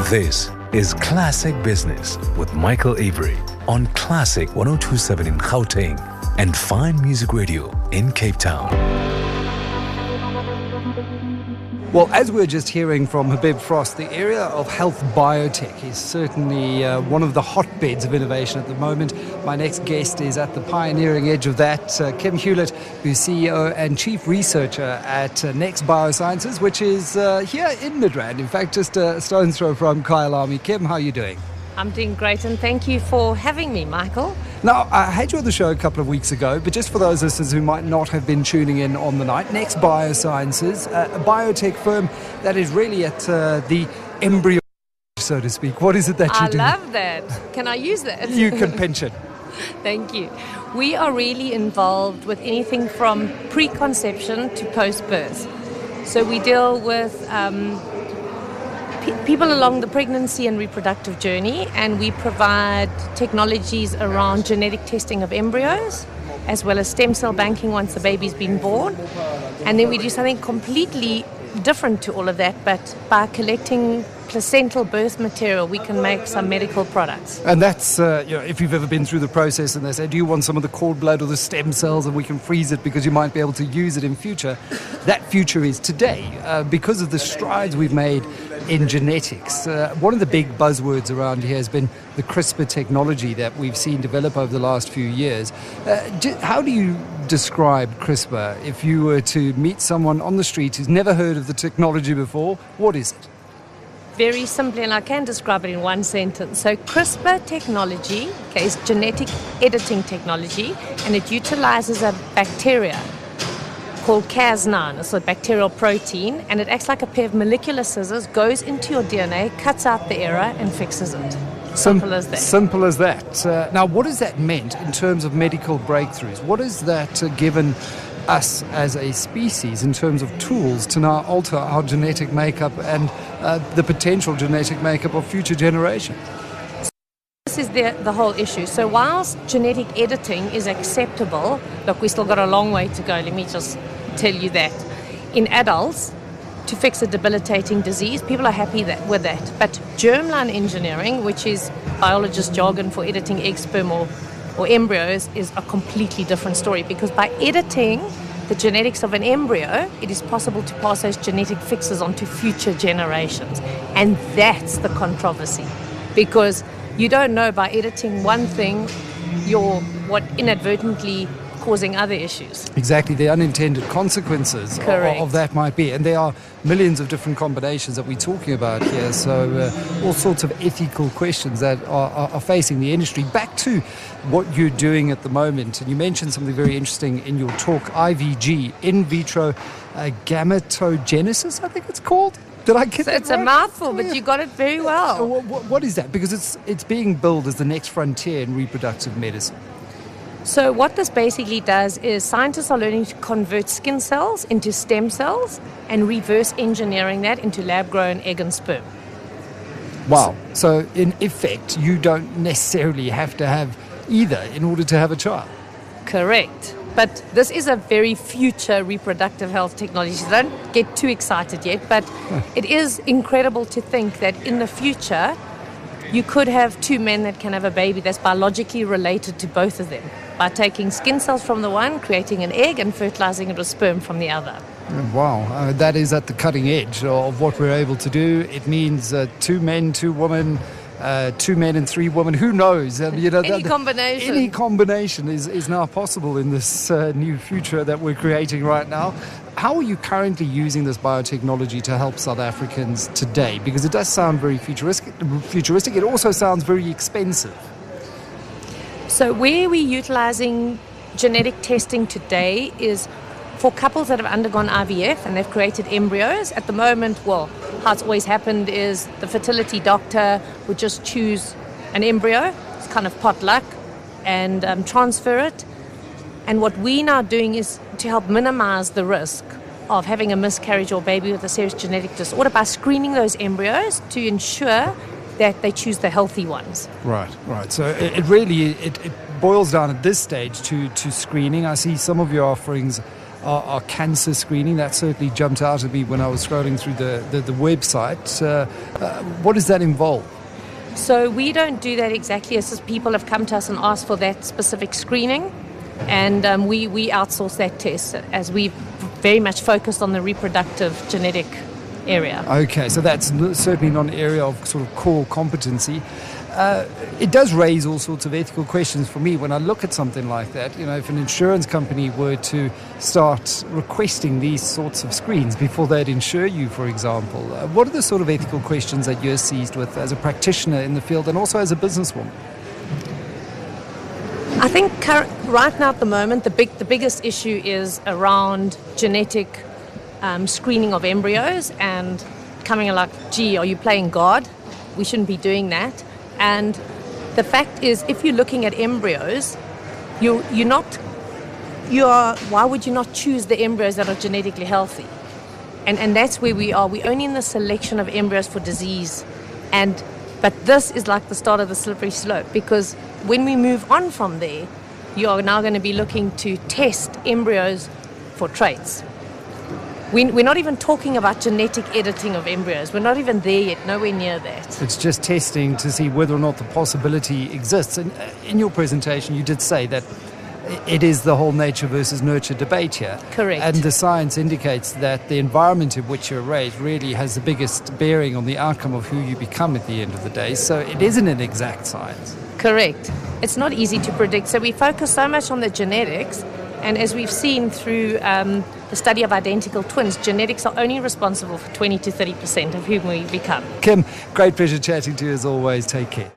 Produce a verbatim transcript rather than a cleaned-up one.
This is Classic Business with Michael Avery on Classic one oh two point seven in Gauteng and Fine Music Radio in Cape Town. Well, as we're just hearing from Habib Frost, the area of health biotech is certainly uh, one of the hotbeds of innovation at the moment. My next guest is at the pioneering edge of that, uh, Kim Hewlett, who's C E O and Chief Researcher at uh, Next Biosciences, which is uh, here in Midrand. In fact, just a stone's throw from Kyalami. Kim, how are you doing? I'm doing great, and thank you for having me, Michael. Now, I had you on the show a couple of weeks ago, but just for those listeners who might not have been tuning in on the night, Next Biosciences, uh, a biotech firm that is really at uh, the embryo, so to speak. What is it that you I do? I love that. Can I use that? You can pinch it. Thank you. We are really involved with anything from preconception to post-birth. So we deal with um, people along the pregnancy and reproductive journey, and we provide technologies around genetic testing of embryos as well as stem cell banking once the baby's been born. And then we do something completely different to all of that, but by collecting placental birth material, we can make some medical products. And that's, uh, you know, if you've ever been through the process and they say, do you want some of the cord blood or the stem cells, and we can freeze it because you might be able to use it in future. That future is today uh, because of the strides we've made in genetics. Uh, one of the big buzzwords around here has been the CRISPR technology that we've seen develop over the last few years. Uh, how do you describe CRISPR if you were to meet someone on the street who's never heard of the technology before? What is it? Very simply, and I can describe it in one sentence. So CRISPR technology okay, is genetic editing technology, and it utilizes a bacteria called Cas nine. It's a bacterial protein, and it acts like a pair of molecular scissors, goes into your D N A, cuts out the error, and fixes it. Simple as that. Simple as that. Uh, now, what has that meant in terms of medical breakthroughs? What has that uh, given us as a species in terms of tools to now alter our genetic makeup and uh, the potential genetic makeup of future generations? This is the, the whole issue. So whilst genetic editing is acceptable, look, we still got a long way to go, let me just tell you that. In adults, to fix a debilitating disease, people are happy that, with that. But germline engineering, which is biologist jargon for editing egg, sperm or, or embryos, is a completely different story, because by editing the genetics of an embryo, it is possible to pass those genetic fixes on to future generations. And that's the controversy, because you don't know by editing one thing, you're what inadvertently causing other issues. Exactly, the unintended consequences of, of that might be. And there are millions of different combinations that we're talking about here, so uh, all sorts of ethical questions that are, are, are facing the industry. Back to what you're doing at the moment, and you mentioned something very interesting in your talk, I V G, in vitro uh, gametogenesis, I think it's called. Did I get so that It's right? a mouthful, but you got it very well. What, what, what is that? Because it's it's being billed as the next frontier in reproductive medicine. So what this basically does is scientists are learning to convert skin cells into stem cells and reverse engineering that into lab-grown egg and sperm. Wow. So in effect, you don't necessarily have to have either in order to have a child. Correct. But this is a very future reproductive health technology. So don't get too excited yet, but it is incredible to think that in the future, you could have two men that can have a baby that's biologically related to both of them by taking skin cells from the one, creating an egg, and fertilizing it with sperm from the other. Wow, uh, that is at the cutting edge of what we're able to do. It means uh, two men, two women, uh, two men and three women. Who knows? Uh, you know, any the, combination. Any combination is, is now possible in this uh, new future that we're creating right now. How are you currently using this biotechnology to help South Africans today? Because it does sound very futuristic. Futuristic. It also sounds very expensive. So where we're utilizing genetic testing today is for couples that have undergone I V F and they've created embryos. At the moment, well, how it's always happened is the fertility doctor would just choose an embryo, it's kind of potluck, and um, transfer it. And what we're now doing is to help minimize the risk of having a miscarriage or baby with a serious genetic disorder by screening those embryos to ensure that they choose the healthy ones. Right, right. So it, it really it, it boils down at this stage to, to screening. I see some of your offerings are, are cancer screening. That certainly jumped out at me when I was scrolling through the, the, the website. Uh, uh, what does that involve? So we don't do that exactly. It's just people have come to us and asked for that specific screening, and um, we, we outsource that test as we've very much focused on the reproductive genetic area. Okay, so that's certainly not an area of sort of core competency. Uh, it does raise all sorts of ethical questions for me when I look at something like that. You know, if an insurance company were to start requesting these sorts of screens before they'd insure you, for example, uh, what are the sort of ethical questions that you're seized with as a practitioner in the field and also as a businesswoman? I think current, right now at the moment, the big, the biggest issue is around genetic um, screening of embryos and coming like, gee, are you playing God? We shouldn't be doing that. And the fact is, if you're looking at embryos, you, you're not, you are, why would you not choose the embryos that are genetically healthy? And, and that's where we are. We're only in the selection of embryos for disease. And, but this is like the start of the slippery slope, because when we move on from there, you are now going to be looking to test embryos for traits. We're not even talking about genetic editing of embryos. We're not even there yet, nowhere near that. It's just testing to see whether or not the possibility exists. And in your presentation, you did say that it is the whole nature versus nurture debate here. Correct. And the science indicates that the environment in which you're raised really has the biggest bearing on the outcome of who you become at the end of the day. So it isn't an exact science. Correct. It's not easy to predict. So we focus so much on the genetics. And as we've seen through um, the study of identical twins, genetics are only responsible for twenty to thirty percent of whom we become. Kim, great pleasure chatting to you as always. Take care.